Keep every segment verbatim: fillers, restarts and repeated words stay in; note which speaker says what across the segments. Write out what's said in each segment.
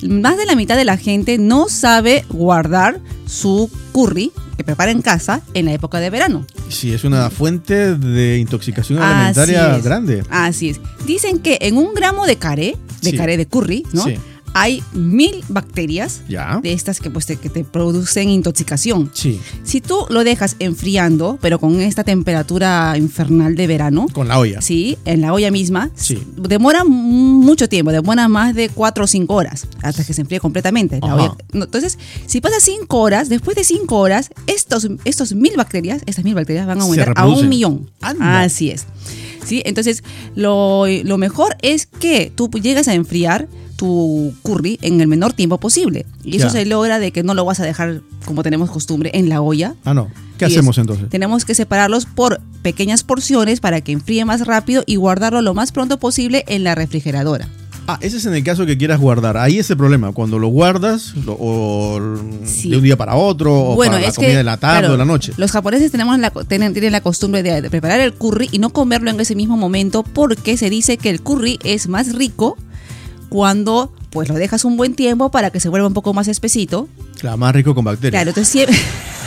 Speaker 1: más de la mitad de la gente no sabe guardar su curry que prepara en casa en la época de verano.
Speaker 2: Sí, es una fuente de intoxicación alimentaria
Speaker 1: Así es,
Speaker 2: grande.
Speaker 1: Así es. Dicen que en un gramo de caré, de
Speaker 2: Sí.
Speaker 1: caré de curry, ¿no?
Speaker 2: Sí.
Speaker 1: Hay mil bacterias
Speaker 2: Ya.
Speaker 1: de estas que, pues, te, que te producen intoxicación.
Speaker 2: Sí,
Speaker 1: Si tú lo dejas enfriando, pero con esta temperatura infernal de verano,
Speaker 2: con la olla.
Speaker 1: sí, en la olla misma,
Speaker 2: Sí.
Speaker 1: demora mucho tiempo, demora más de cuatro o cinco horas hasta que se enfríe completamente la
Speaker 2: Ajá.
Speaker 1: olla. No, entonces, si pasa cinco horas, después de cinco horas, estos, estos mil bacterias, estas mil bacterias van a
Speaker 2: Se
Speaker 1: aumentar a
Speaker 2: reproducen.
Speaker 1: un millón.
Speaker 2: Anda.
Speaker 1: Así es. ¿Sí? Entonces, lo, lo mejor es que tú llegues a enfriar tu curry en el menor tiempo posible. Y eso
Speaker 2: Ya.
Speaker 1: se logra de que no lo vas a dejar, como tenemos costumbre, en la olla.
Speaker 2: Ah, no. ¿Qué
Speaker 1: Y
Speaker 2: hacemos
Speaker 1: es-
Speaker 2: entonces?
Speaker 1: Tenemos que separarlos por pequeñas porciones para que enfríe más rápido y guardarlo lo más pronto posible en la refrigeradora.
Speaker 2: Ah, ese es en el caso que quieras guardar. Ahí es el problema. Cuando lo guardas, lo- o
Speaker 1: Sí.
Speaker 2: de un día para otro, o para la comida de la tarde
Speaker 1: claro,
Speaker 2: o la noche.
Speaker 1: Los japoneses tenemos la, tienen, tienen la costumbre de, de preparar el curry y no comerlo en ese mismo momento porque se dice que el curry es más rico cuando pues lo dejas un buen tiempo para que se vuelva un poco más espesito.
Speaker 2: Claro, más rico con bacterias.
Speaker 1: Claro, entonces siempre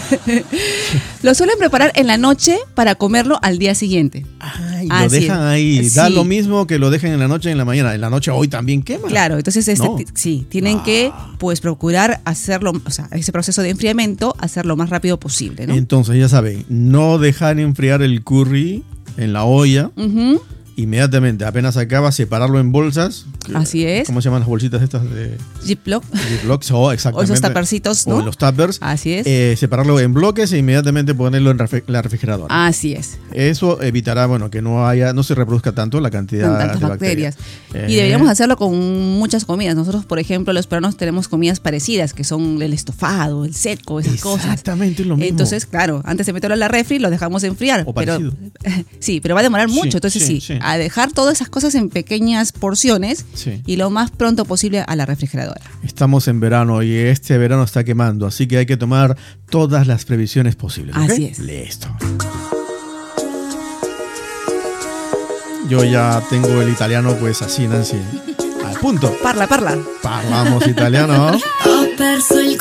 Speaker 1: lo suelen preparar en la noche para comerlo al día siguiente.
Speaker 2: Ay, lo
Speaker 1: Así
Speaker 2: dejan
Speaker 1: es.
Speaker 2: ahí. Da
Speaker 1: Sí.
Speaker 2: lo mismo que lo dejen en la noche y en la mañana. En la noche hoy también quema.
Speaker 1: Claro, entonces este,
Speaker 2: No.
Speaker 1: ti- sí, tienen que pues procurar hacerlo, o sea, ese proceso de enfriamiento hacerlo lo más rápido posible, ¿no?
Speaker 2: Entonces, ya saben, no dejar enfriar el curry en la olla.
Speaker 1: Ujú,
Speaker 2: Inmediatamente, apenas acaba, separarlo en bolsas.
Speaker 1: Así es.
Speaker 2: ¿Cómo se llaman las bolsitas estas de
Speaker 1: Ziploc.
Speaker 2: Ziplocs? Oh, exactamente.
Speaker 1: O esos tuppercitos, ¿no?
Speaker 2: O en los tuppers.
Speaker 1: Así es.
Speaker 2: Eh, separarlo en bloques e inmediatamente ponerlo en refri- la refrigeradora.
Speaker 1: Así es.
Speaker 2: Eso evitará, bueno, que no haya, no se reproduzca tanto la cantidad
Speaker 1: Con tantas
Speaker 2: de
Speaker 1: bacterias.
Speaker 2: bacterias.
Speaker 1: Y
Speaker 2: Eh,
Speaker 1: deberíamos hacerlo con muchas comidas. Nosotros, por ejemplo, los peruanos tenemos comidas parecidas, que son el estofado, el seco, esas cosas.
Speaker 2: Exactamente lo mismo.
Speaker 1: Entonces, claro, antes de meterlo en la refri, lo dejamos enfriar.
Speaker 2: O
Speaker 1: pero,
Speaker 2: parecido.
Speaker 1: sí, pero va a demorar
Speaker 2: Sí,
Speaker 1: mucho. Entonces,
Speaker 2: sí,
Speaker 1: sí,
Speaker 2: sí.
Speaker 1: a dejar todas esas cosas en pequeñas porciones
Speaker 2: Sí.
Speaker 1: y lo más pronto posible a la refrigeradora.
Speaker 2: Estamos en verano y este verano está quemando, así que hay que tomar todas las previsiones posibles. ¿ok?
Speaker 1: Así es.
Speaker 2: Listo. Yo ya tengo el italiano pues así, Nancy. Al punto.
Speaker 1: Parla, parla.
Speaker 2: Parlamos italiano.
Speaker 3: Ho perso il